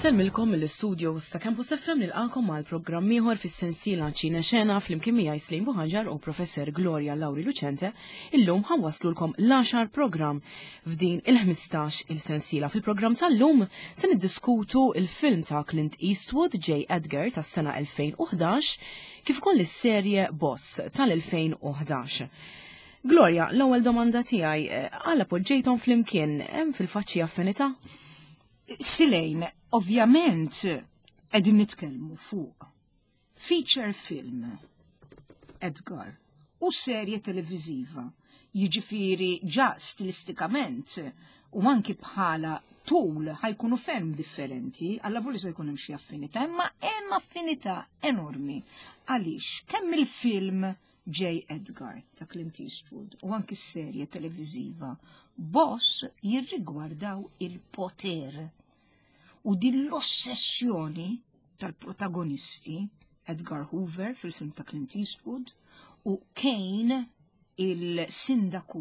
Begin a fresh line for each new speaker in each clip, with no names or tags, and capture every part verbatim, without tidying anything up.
Inselmilkom mill-istudio ta' Campus F M nilqakom mal programm ieħor fis-sensiela Ċina Xena flimkien miegħi Slejn Buħaġar u Professor Gloria Lauri Lucente. Illum ħawwaslulkom l-għaxar programm f'din il-ħmistax il-sensiela. Fil-programm tal-lum se niddiskutu il-film ta' Clint Eastwood J. Edgar tas-sena elfejn u ħdax kif ukoll is-serje Boss tal-elfejn u ħdax. Gloria, l-ewwel domanda tiegħi għal appoġġejthom flimkien hemm fil-faċċi affinità?
Silejn, ovvjament, qegħdin nitkellmu fuq feature film Edgar u serje televiżiva, jiġifieri ġa stilistikament u anki bħala tul ħajkunu ferm differenti, alla voli se jkun hemm xi affinità, imma hemm affinità enormi. Għaliex kemm il-film J. Edgar ta' Clint Eastwood u anki s-serje televiżiva Boss jirrigwardaw il-poter u din l-ossessjoni tal-protagonisti Edgar Hoover fil-film ta' Clint Eastwood u Kane il-sindaku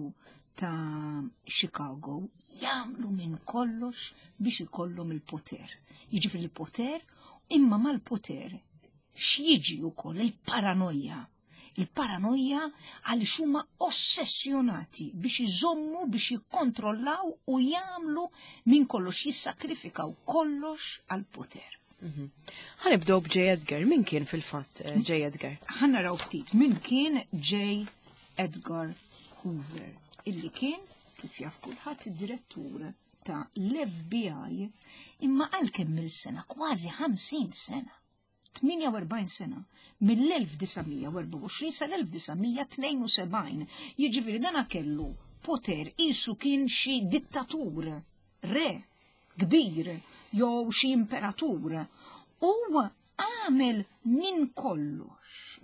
ta' Chicago jagħmlu minn kollox biex ikollhom il-poter. Jiġifieri il-poter imma mal-poter x'jiġi wkoll il-paranoja. Il-paranoja għaliex huma ossessjonati biex iżommu biex jikkontrollaw u jagħmlu minn kollox jissakrifikaw kollox għal poter.
Ħanibdew b'J. Edgar, min kien fil-fatt J. Edgar?
Ħanaraw ftit min kien J. Edgar Hoover, illi kien kif jaf kulħadd id-direttur ta' l-F B I imma għal kemm il-sena, kważi ħamsin sena, tminja u erbgħin sena. mill-elf disajn u erba' u għoxrin sal-elf disajn u tnejn u sebgħin. Jiġifieri dana kellu poter qisu kien xi dittatur, re kbir jew xi imperatur. U għamel minn kollox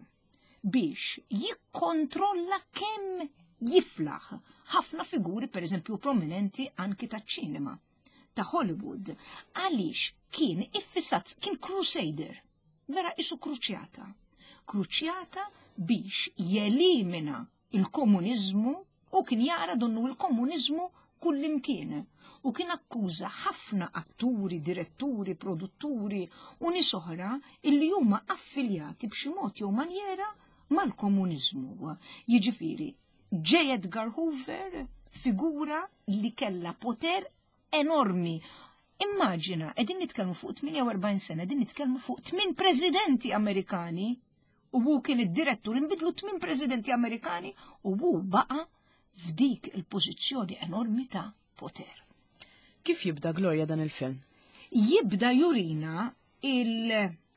biex jikkontrolla kemm jiflaħ ħafna figuri pereżempju prominenti anki taċ-ċinema ta' Hollywood. Għaliex kien iffissat, kien crusader, vera isu kruċjata. Kruċjata biex jelimina il-komunizmu u kien jara donnu il-komunizmu kullimkien. U kien akkuża ħafna atturi, diretturi, produtturi u nies oħra illi huma affiljati b'xi mod jew manjera mal-komunizmu. Jiġifieri, J. Edgar Hoover figura li kella poter enormi. Immaġina, qegħdin nitkellmu fuq tminja u erbgħin sena, qegħdin nitkellmu fuq tmien presidenti Amerikani u hu kien id-direttur inbidlu tmien presidenti Amerikani u hu baqa' f'dik il-pożizzjoni enormi ta' poter.
Kif jibda Gloria dan il-film?
Jibda jurina il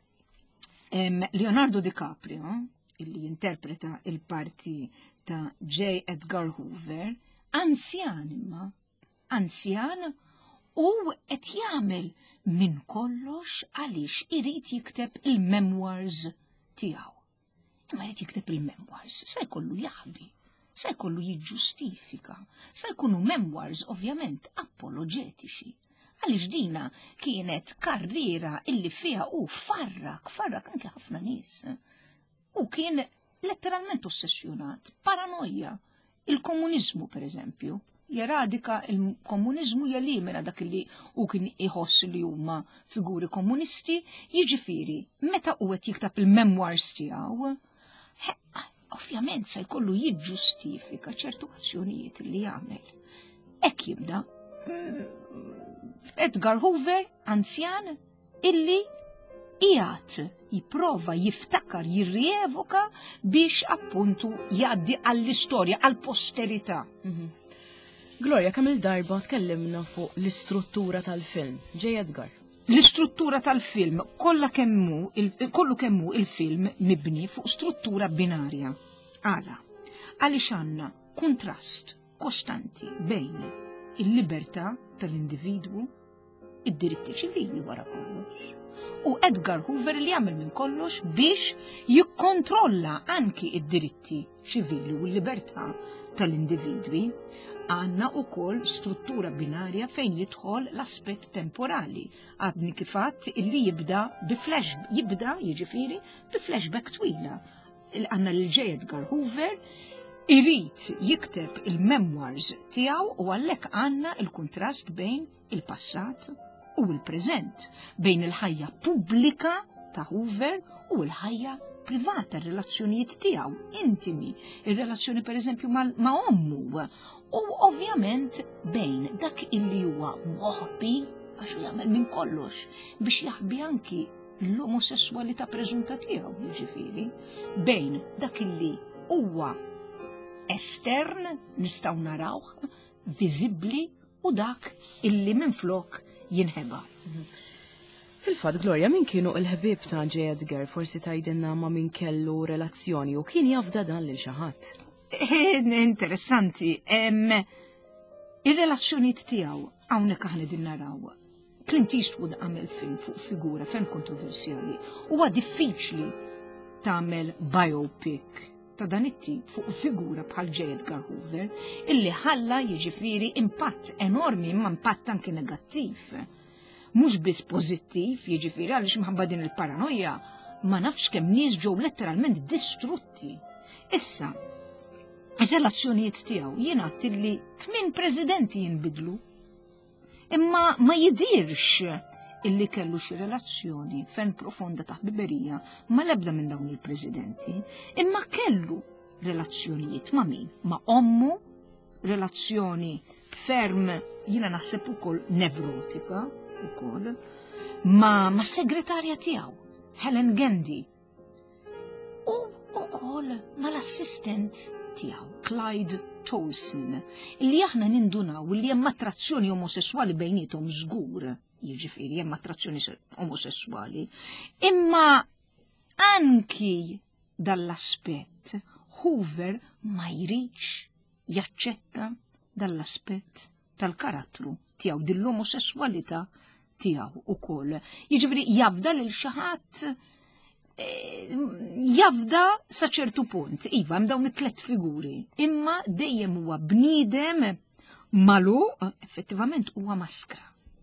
um, Leonardo DiCaprio, illi jinterpreta il-parti ta' J. Edgar Hoover, anzjan imma, anzjan u qed jagħmel minn kollox għaliex irid jikteb il-memoirs tiegħu. Imma irid jikteb il-memoirs, se jkollu jaħbi, se jkollu jiġġustifika, se jkunu memoirs ovvjament apologetiċi. Għaliex dina kienet karriera illi fiha u farrak, farrak anke ħafna nies. U kien letteralment ossessjonat, paranoja, il-komuniżmu pereżempju. Jeradika il-komunizmu jelimina dak li u kien iħoss li huma figuri komunisti, jiġifieri meta u qed jiktab il-memoirs tiegħu, ovvjament se jkollu jiġġustifika ċertu azzjonijiet li jagħmel. Hekk jibda Edgar Hoover, anzjan, illi qiegħed jipprova jiftakar, jirrievoka biex appuntu jgħaddi għall-istorja, għall-posterità.
Gloria, kemm il-darba tkellimna fuq l-istruttura tal-film, J. Edgar.
L-istruttura tal-film, kollha kemmu, kollu kemmu il-film mibni fuq struttura binarja. Għala, għaliex għandna kontrast kostanti bejn il-libertà tal-individwu, id-diritti ċivili wara kollox. U Edgar Hoover li jagħmel minn kollox biex jikkontrolla anki id-diritti ċivili u l-libertà tal-individwi. Għanna u koll struttura binarja fejn jidħol l-aspett temporali. Għadni kifat illi jibda bi flash, jibda jiġifieri bi flashback twila. Għanna l-J. Edgar Hoover irrit jikteb il-memoirs tiegħu u għallek għanna il-kontrast bejn il-passat u l-preżent, bejn il-ħajja pubblika ta' Hoover u l-ħajja privata, relazzjonijiet tiegħu intimi, ir-relazzjoni pereżempju ma' ommu, u ovvjament bejn dak illi huwa moħbi għax jagħmel minn kollox biex jaħbi anki l-omosessualità preżunta tiegħu, jiġifieri, bejn dak illi huwa estern nistgħu narawh, viżibbli u dak illi minflok jinħeba.
Fil-fatt, Gloria, min kienu l-ħbieb ta' J. Edgar, forsi tgħidilna ma' min kellu relazzjoni u kien jafda dan lil xi ħadd?
Interessanti. Ir-relazzjonijiet tiegħu hawnhekk aħna din naraw. Clint Eastwood għamel film fuq figura ferm kontroversjali. Huwa diffiċli tagħmel biopic ta' dan it-tip fuq figura bħal J. Edgar Hoover illi ħalla jiġifieri impatt enormi imma impatt anke negattiv. Mhux biss pożittiv, jiġifieri għaliex minħabba din il-paranoja ma nafx kemm nies ġew letteralment distrutti. Issa, ir-relazzjonijiet tiegħu jien għadt li tmien presidenti jinbidlu. Imma ma jidirx illi kellu xi relazzjoni ferm profonda ta' ħbiberija ma l-ebda minn dawn il-presidenti, imma kellu relazzjonijiet ma' min? Ma' ommu, relazzjoni ferm jiena naħseb ukoll nevrotika ukoll, ma' ma' segretarja tiegħu, Helen Gandy, u ukoll ma' l-assistent tiegħu, Clyde Tolson, illi aħna nindunaw li hemm attrazzjoni omosessuali bejnietom żgur, jiġifieri hemm attrazzjoni omosessuali, imma anki dall-aspett Hoover ma jridx jaċċetta dall-aspett tal-karattru tiegħu dill-omosessualità tiegħu ukoll. Jiġifieri jafda lil xi ħadd jafda sa ċertu punt, iva, hemm dawn it-tlet figuri, imma dejjem huwa bniedem magħluq, effettivament huwa maskra.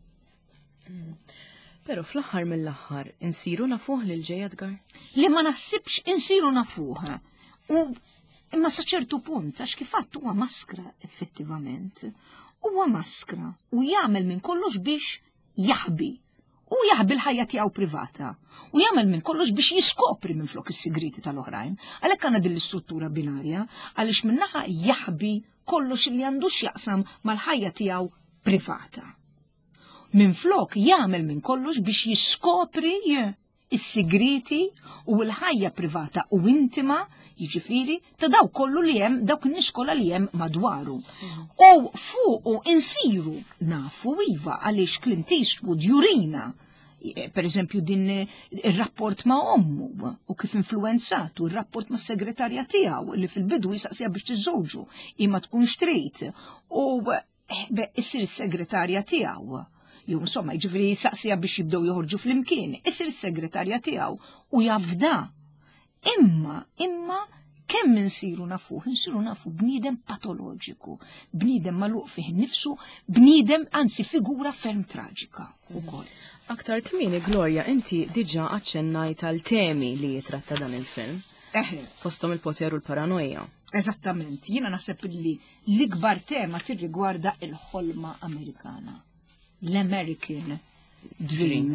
Però fl-aħħar mill-aħħar insiru nafuh lil J. Edgar?
Li ma naħsibx insiru nafuh. U imma sa ċertu punt, għax kif għadd huwa maskra effettivament. Huwa maskra u jagħmel minn kollox biex jaħbi. U jaħbi l-ħajja tiegħu privata. U jagħmel minn kollox biex jiskopri minn flok is-sigriti tal-oħrajn. Għalhekk għandna din l-istruttura binarja għaliex minnaħa jaħbi kollox li għandux jaqsam mal-ħajja tiegħu privata. Minn flok jagħmel minn kollox biex jiskopri is-sigriti u l-ħajja privata u intima, jiġifieri ta' daw kollu li hemm dawk in-niskola li hemm madwaru. U fuqu insiru nafu iva għaliex Clint Eastwood jurina, per eżempju din ir-rapport ma' ommu u kif influenzatu, ir-rapport ma' segretarja tiegħu li fil-bidu jisaqsija biex tiżżewġu imma tkun xtrejt u issir is-segretarja tiegħu. Jew insomma jiġifieri jisaqsija biex jibdew joħorġu flimkien, issir is-segretarja tiegħu u jafda. Imma, imma, kemm insiru nafuh, insiru nafu bniedem patoloġiku, bniedem magħluq fih nifsu, bniedem anzi figura ferm traġika ukoll.
Aktar kmieni, Gloria, inti diġà aċċennajt għal temi li jitratta dan il-film.
Eħe.
Fosthom il-poter u l-paranoja.
Eżattament, jiena naħseb li l-ikbar tema tirrigwarda il-ħolma Amerikana. L-American Dream.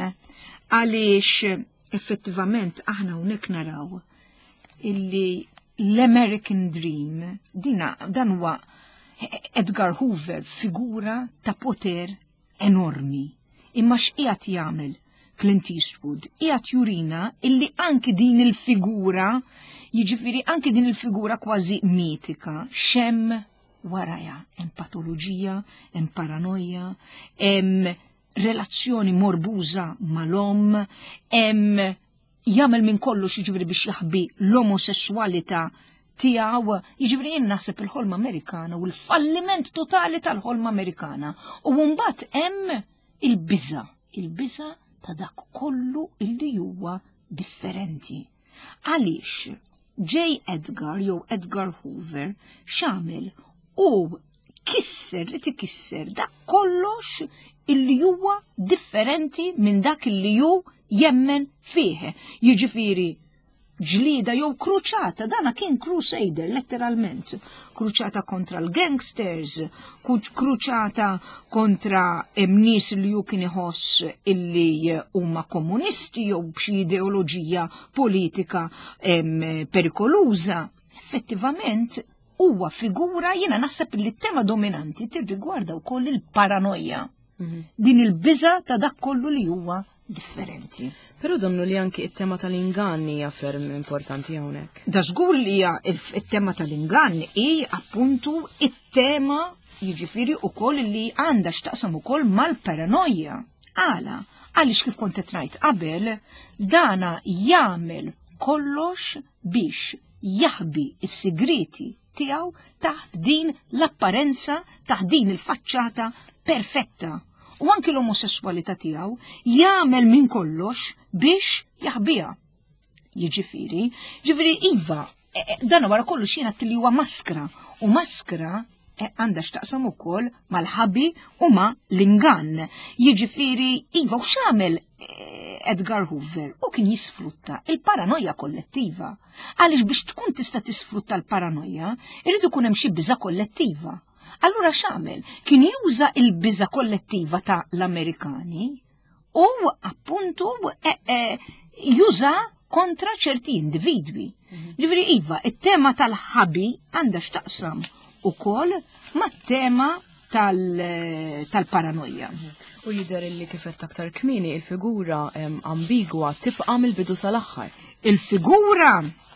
Għaliex effettivament aħna hawnhekk naraw illi l-American Dream dina dan huwa Edgar Hoover figura ta' poter enormi. Imma x'qiegħed jagħmel Clint Eastwood? Qiegħed jurina illi anki din il-figura, jiġifieri anki din il-figura kważi mitika, xem waraja, hemm patoloġija, hemm paranoja, hemm relazzjoni morbuża mal-om, hemm jagħmel minn kollox jiġifieri biex jaħbi l-omosessualità tiegħu, jiġifieri jien naħseb il-ħolma Amerikana u l-falliment totali tal-ħolma Amerikana. U mbagħad hemm il-biża, il-biża ta' dak kollu illi huwa differenti. Għaliex J. Edgar jew Edgar Hoover x'għamel u kisser li tikisser dak kollox illi huwa differenti minn dak illi hu jemmen fih. Jiġifieri ġlida jew kruċata, dana kien crusader letteralment, kruċata kontra l-gangsters, kruċata kontra nies li ju kien iħoss illi huma komunisti jew b'xi ideoloġija politika perikoluża. Effettivament huwa figura, jiena naħseb li t-tema dominanti tirrigwarda wkoll il-paranoja. Din il-biża ta' dak kollu li huwa differenti.
Però domnu li anki it-tema tal-inganni hija ferm importanti hawnhekk.
Da żgur li hija it-tema tal-inganni hi appuntu it-tema jiġifieri wkoll li għandha x'taqsam ukoll mal-paranoja. Għala, għaliex kif kont qed ngħid qabel, dana jagħmel kollox biex jaħbi s-sigriti tiegħu taħt din l-apparenza, taħt din il-faċċata perfetta. U anki l-omosessualità tiegħu jagħmel minn kollox biex jaħbiha. Jiġifieri, ġifieri iva, dan wara kollox jiena li huwa maskra, u maskra għandha x'taqsam ukoll mal-ħabi u ma l-ingann. Jiġifieri iva u x'għamel Edgar Hoover u kien jisfrutta il-paranoja kollettiva. Għaliex biex tkun tista' tisfrutta l-paranoja, irid ikun hemm xi biża' kollettiva. Allura x'għamel? Kien juża il-biża kollettiva ta' l-Amerikani u appuntu e, e, juża kontra ċerti individwi. Ġifieri iva, it-tema tal-ħabi għandha x'taqsam ukoll mat-tema tal-paranoja.
U jidher illi kifet aktar kmieni il-figura ambigwa tibqa' mill-bidu sal-aħħar.
Il-figura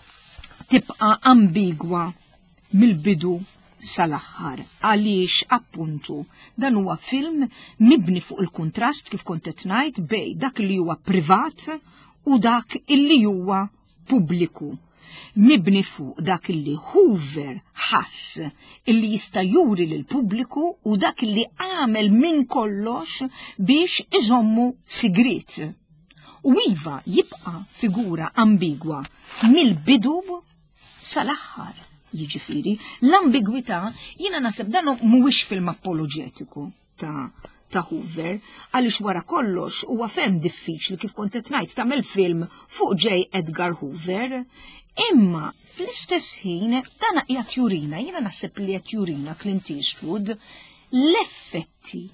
tibqa' ambigwa mill-bidu sal-aħħar. Għaliex appuntu dan huwa film mibni fuq il-kontrast kif kont qed ngħid bej dak li huwa privat u dak illi huwa pubbliku. Mibni fuq dak illi Hoover ħass illi jista' juri lil pubbliku u dak illi għamel minn kollox biex iżommu sigrit. U iva jibqa' figura ambigwa mill-bidu sal-aħħar. Jiġifieri, l-ambigwità jiena naħseb dan mhuwiex film apologetiku ta' ta' Hoover, għaliex wara kollox huwa ferm diffiċli kif kont qed ngħid tagħmel film fuq J. Edgar Hoover, imma fl-istess ħin dan qiegħed jurina, jiena naħseb li qed jurina Clint Eastwood l-effetti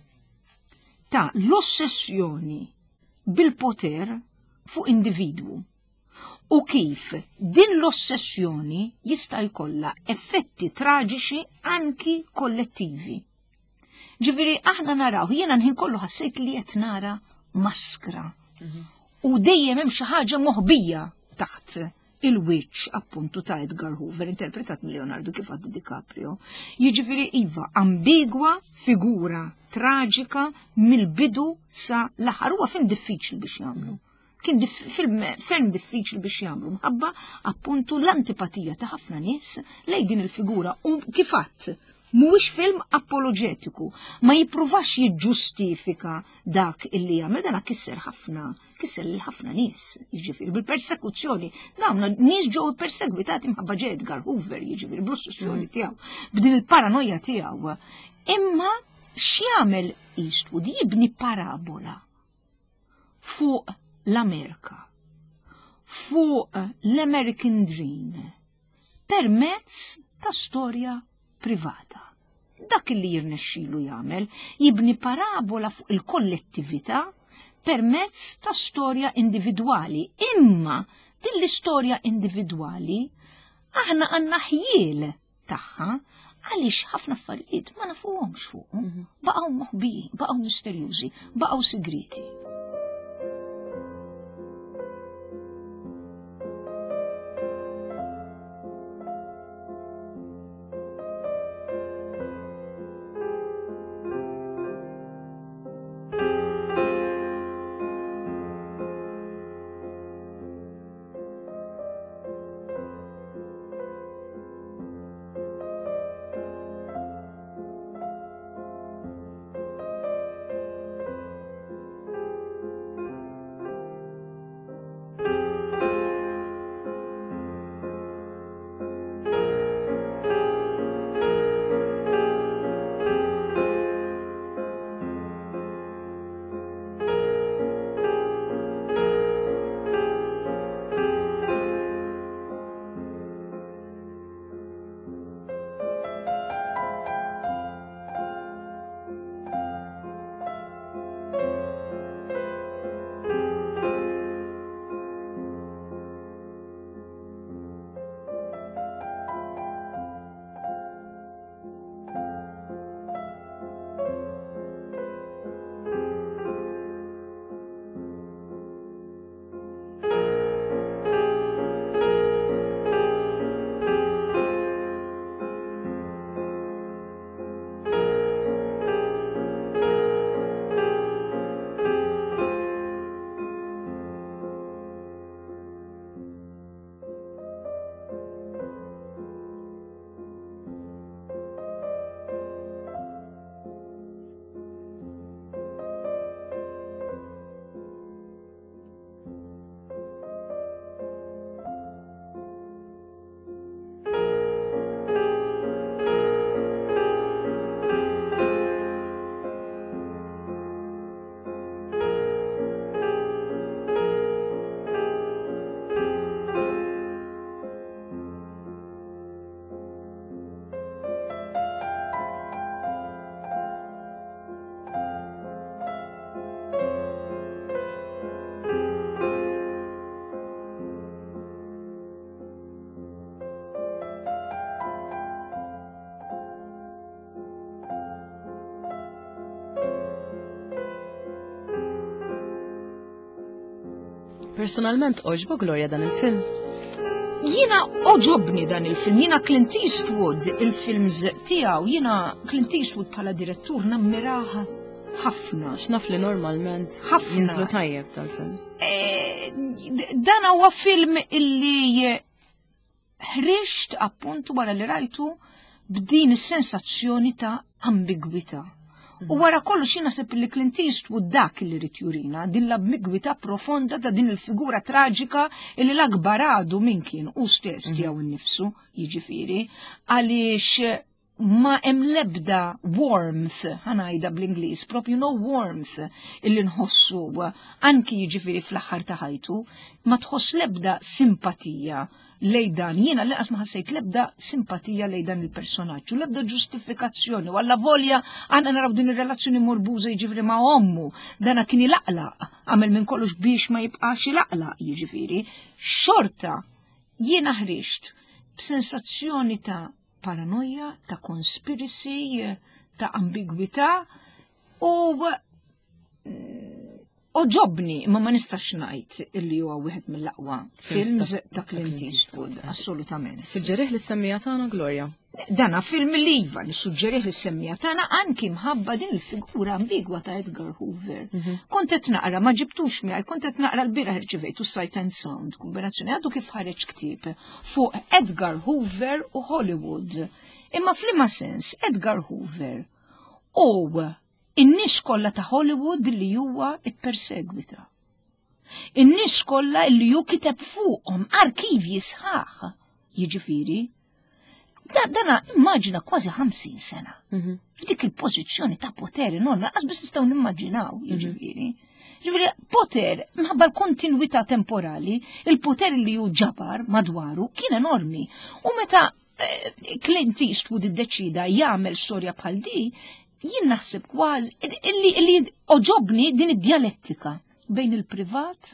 ta' l-ossessjoni bil-poter fuq individwu. U kif din l-ossessjoni jista' jkollha effetti traġiċi anki kollettivi. Ġifieri aħna naraw, jiena nħin kollu ħassejt li qed nara maskra. U dejjem hemm xi ħaġa moħbija taħt il-wiċċ appuntu ta' Edgar Hoover, interpretat mill Leonardo kif għaddi DiCaprio. Jiġifieri iva ambigwa, figura traġika mill-bidu sa l-aħħar. Huwa film diffiċli biex jagħmlu. Kien film ferm diffiċli biex jagħmlu mħabba appuntu l-antipatija ta' ħafna nies lejn din il-figura u kif għadd mhuwiex film apologetiku, ma jippruvax jiġġustifika dak illi jagħmel dan kisser ħafna, kisser lil ħafna nies, jiġifieri bil-persekuzzjoni. Dawn nies ġew perseguitati mħabba J. Edgar Hoover, jiġifieri bl-ossessjoni tiegħu, b'din il-paranoja tiegħu. Imma x'jagħmel Eastwood jibni parabola fuq l-Amerika, fuq l-American Dream, permezz ta' storja privata. Dak li jirnexxilu jagħmel jibni parabola fuq il-kollettività permezz ta' storja individwali. Imma din l-istorja individwali aħna għandna ħjiel tagħha għaliex ħafna affarijiet ma nafuhomx fuq. Baqgħu moħbijin, baqgħu misterjużi, baqgħu sigriti.
Personalment oġbu Gloria dan il-film?
Jiena oġobni dan il-film, jiena Clint Eastwood, il-films tiegħu, jiena Clint Eastwood bħala direttur nammiraha ħafna.
X'naf li normalment
ħafna
jinżlu tajjeb tal-films.
Dan huwa film illi ħriġt appunt wara li rajtu b'din is-sensazzjoni ta' ambigwità. U wara kollox jiena naħseb li Clint Eastwood dak li rid jurina, din l-ambigwità profonda ta' din il-figura traġika illi l-akbar għadu min kien u stess tiegħu innifsu, jiġifieri, għaliex ma hemm lebda warmth, ħanajda bl-Ingliż, propju no warmth illi nħossu anki jiġifieri fl-aħħar ta' ħajtu, ma tħoss lebda simpatija lejdan, jiena laqas ma ħassejt lebda simpatija lejdan il-personaġġu, lebda ġustifikazzjoni, walla volja għandna naraw din ir-relazzjoni morbuża jiġifieri ma' ommu, dana kien ilaqlaq, għamel minn kollox biex ma jibqax ilaqlaq jiġifieri, xorta jiena ħriġt b'sensazzjoni ta' paranoja, ta' conspiracy, ta' ambigwità u oġobni, ma ma nistax ngħid illi huwa wieħed mill-aqwa films ta' Clint Eastwood, assolutament.
Suġġerih li semmija tagħna Gloria.
Dana film li iva li suġġerih li semmija tagħna anki mħabba din il-figura ambigwa ta' Edgar Hoover. Kont qed naqra, ma ġibtux miegħi, kont qed naqra l-bieraħ irċivejtu Sight and Sound, kombinazzjoni għadu kif ħareġ ktieb fuq Edgar Hoover u Hollywood. Imma f'liema sens Edgar Hoover u in-nies kollha ta' Hollywood li huwa ippersegwita. In-nies kollha li hu kiteb fuqhom arkivji sħaħ. Jiġifieri, dana immaġina kważi ħamsin sena. F'dik il-pożizzjoni ta' poter enormi, qas biss nistgħu nimmaġinaw, jiġifieri. Jiġifieri poter minħabba l-kontinwità temporali, il-poter li hu ġabar madwaru kien enormi. U meta Clint Eastwood iddeċida jagħmel storja bħal di, jien naħseb kważi illi oġobni din id-dialettika bejn il-privat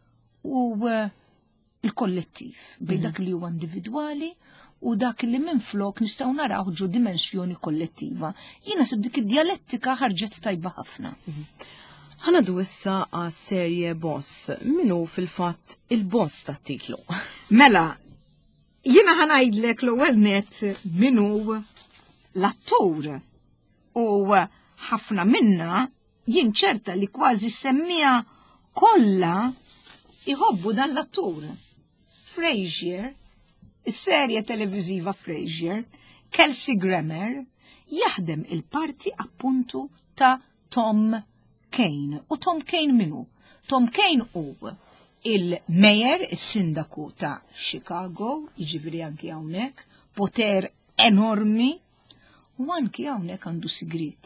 u il-kollettiv, bejn dak li huwa individwali u dak li minflok nistgħu naraw ġu dimensjoni kollettiva. Jien naħseb dik id-dialettika ħarġet tajba ħafna.
Ħanadu issa għas-serje Boss. Minu fil-fatt il-boss tat-titlu?
Mela, jiena ħanajdlek l-ewwel net minu l-attur. U ħafna minna jien ċerta li kważi semmija kollha iħobbu dan l-attur. Frasier, is-serje televiżiva Frasier, Kelsey Grammer, jaħdem il-parti appuntu ta' Tom Kane. U Tom Kane minu? Tom Kane u il-mejer, is-sindaku ta' Chicago, jiġifieri anki hawnhekk, poter enormi, u anki hawnhekk għandu sigrit.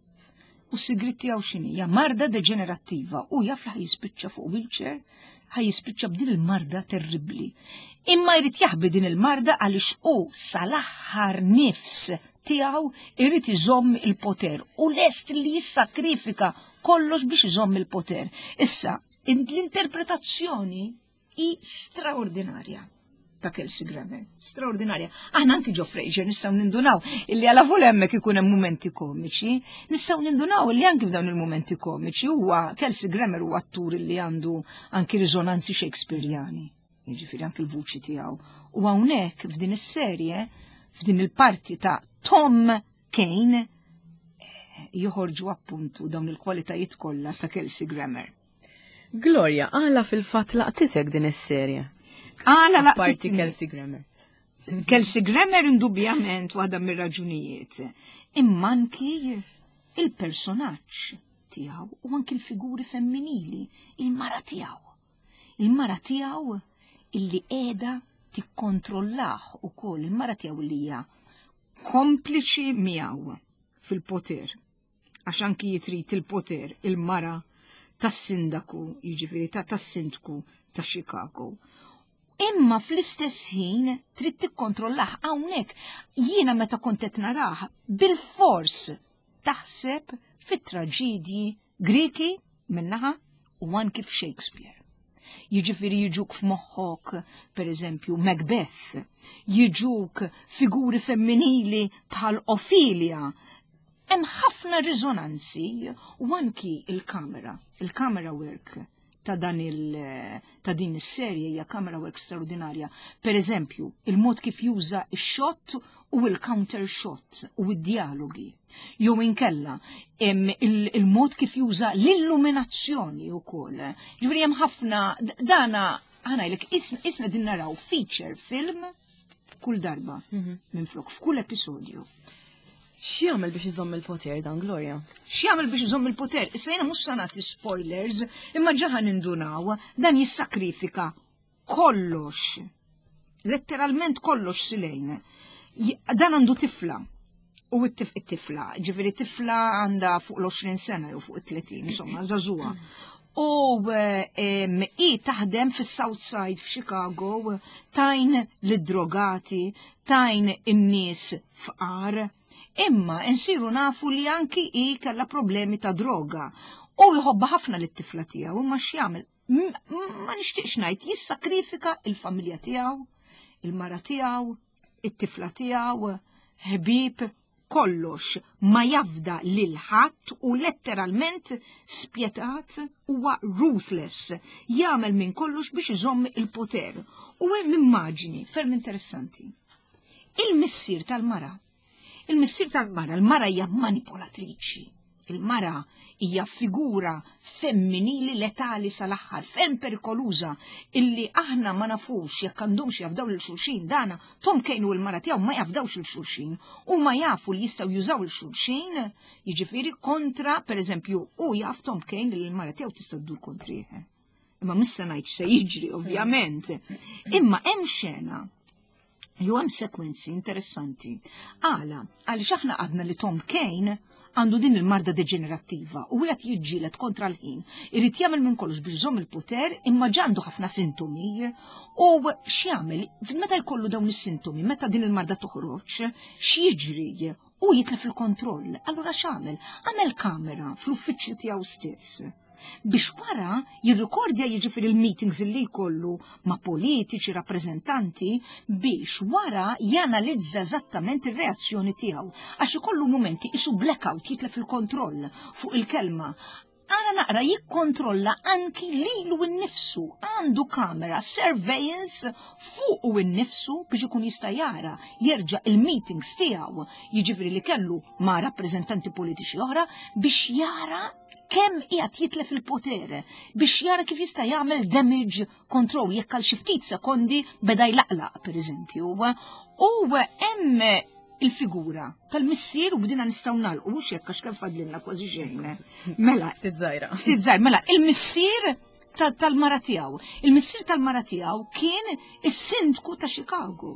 U sigrit tiegħu x'inhi? Ja marda deġenerattiva u jaf li ħajispiċċa fuq wheelchair, ħajispiċċa b'din il-marda terribbli. Imma jrid jaħbi din il-marda għaliex u sal-aħħar nifs tiegħu irid iżomm il-poter u lest li jissakrifika kollox biex iżomm il-poter. Issa, l-interpretazzjoni hi straordinarja ta' Kelsey Grammer, straordinarja. Aħna anki ġo Frasier nistgħu nindunaw illi għala fuq hemmhekk ikun hemm mumenti komiċi, nistgħu nindunaw illi anki f'dawn il-mumenti komiċi huwa Kelsey Grammer huwa attur illi għandu anki riżonanzi Shakespeareani, jiġifieri anki l-vuċi tiegħu. U hawnhekk f'din is-serje, f'din il-parti ta' Tom Kane, joħorġu appuntu dawn il-kwalitajiet kollha ta' Kelsey Grammer.
Gloria, għala fil-fatt laqtitek din is-serje.
Għala la
parti Kelsey Grammer.
Kelsey Grammer indubjament waħda mir-raġunijiet. Imma anki il-personaġġ tiegħu u anki l-figuri femminili, il-mara tiegħu. Il-mara tiegħu illi qiegħda tikkontrollah ukoll, il-mara tiegħu li hija kompliċi miegħu fil-poter. Għax anki jitrid il-poter, il-mara tas-sindaku, jiġifieri ta' tas-sindku ta' Chicago. Imma fl-istess ħin trid tikkontrollah hawnhekk. Jiena meta kont qed narah bil-fors taħseb fit-traġidji Greki minnaħa u anki f'Shakespeare. Jiġifieri jiġuk f'moħħok, pereżempju, Macbeth, jiġuk figuri femminili bħal Ophelia. Hemm ħafna riżonanzi u anki il-kamera, il-camera work ta' dan il ta' din is-serje hija camera work straordinarja. Per eżempju, il-mod kif juża x-shot u l-counter shot u d-dialogi. Jew inkella il-mod kif juża l-illuminazzjoni wkoll. Ġifieri hemm ħafna dana ħanajlek isna din naraw feature film kull darba minn flok f'kull episodju.
X'jagħmel biex iżomm il-poter dan Gloria?
X'jagħmel biex iżomm il-poter? Issa jiena mhux se nagħti spoilers, imma ġaħa nindunaw dan jissakrifika kollox. Letteralment kollox silejn. Dan għandu tifla. U it-tifla, ġifieri tifla għandha fuq l-għoxrin sena jew fuq it-tletin, insomma, żagħżugħa. U i taħdem fis-South Side f'Chicago, tajn lid-drogati, tajn in-nies fqar. Imma insiru nafu li anki i kella problemi ta' droga. U jħobba ħafna lit-tifla tiegħu, imma x'jagħmel? Ma nixtieqx ngħid jissakrifika il-familja tiegħu, il-mara tiegħu, it-tifla tiegħu, ħbieb, kollox ma jafda lil ħadd u letteralment spjetat huwa ruthless. Jagħmel minn kollox biex iżomm il-poter. U hemm immaġini ferm interessanti. Il-missier tal-mara. Il-missier tal-mara, il-mara hija manipolatriċi. Il-mara hija figura femminili letali sal-aħħar, ferm perikoluża, illi aħna ma nafux jekk għandhomx jafdaw il-xulxin dana, Tom Kane u l-mara tiegħu ma jafdawx il-xulxin, u ma jafu li jistgħu jużaw il-xulxin, jiġifieri kontra, pereżempju, u jaf Tom Kane li l-mara tiegħu tista' ddur kontrih. Imma missa ngħid se jiġri, ovvjament. Imma hemm xena jew hemm sekwenzi interessanti. Għala, għaliex aħna għadna li Tom Kane għandu din il-marda deġenerattiva u għet jiġġielet kontra l-ħin. Irrid jagħmel minn kollox biex żomm il-poter imma ġandu ħafna sintomi u x'jagħmel meta jkollu dawn is-sintomi, meta din il-marda toħroġ, x'jiġri u jitlef il-kontroll. Allura x'għamel? Għamel kamera fl-uffiċċju tiegħu stess. Biex wara jirrikordja jiġifieri il-meetings li jkollu ma' politiċi, rappreżentanti, biex wara janalizza eżattament ir-reazzjoni tiegħu. Għax ikollu momenti isu blackout jitlef il-kontroll fuq il-kelma. Ara naqra jikkontrolla anki lilu innifsu, għandu kamera surveillance fuq u innifsu biex ikun jista' jara jerġa' il-meetings tiegħu jiġifieri li kellu ma' rappreżentanti politiċi oħra biex jara kemm qiegħed jitlef il-poter biex jara kif jista' jagħmel damage control jekk għal xi ftit sekondi beda jlaqlaq pereżempju. U hemm il-figura tal-missier u bdina nistgħu nagħlqu mhux hekk għax kemm fadlilna kważi xejn. Mela,
titżajra.
Titżajr, mela, il-missier tal-mara tiegħu. Il-missier tal-mara tiegħu kien is-sindku ta' Chicago.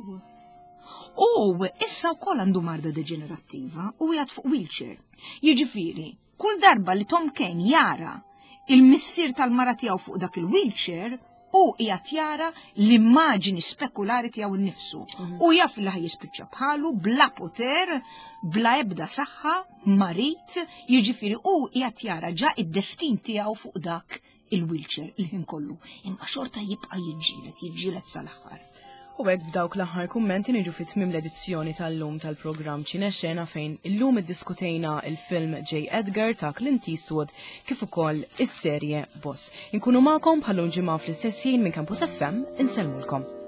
U issa wkoll għandu marda deġenerattiva u qiegħed fuq wheelchair. Jiġifieri kull darba li Tom Kane jara il-missier tal-mara tiegħu fuq dak il-wheelchair u qiegħed jara l-immaġini spekulari tiegħu nnifsu. U jaf li ħajjispiċċa bħalu bla poter, bla ebda saħħa, marit, jiġifieri u qiegħed jara ġa id-destin tiegħu fuq dak il-wheelchair li ħin kollu. Imma xorta jibqa' jiġġielet, jiġġielet sal-aħħar.
U hekk b'dawk l-aħħar kummenti niġu fit tmiem l-edizzjoni tal-lum tal-programm Ċinexxena fejn illum iddiskutejna il-film J. Edgar ta' Clint Eastwood kif ukoll is-serje Boss. Inkunu magħkom bħallum ġimgħa fl-istess ħin minn Campus F M insellmulkom.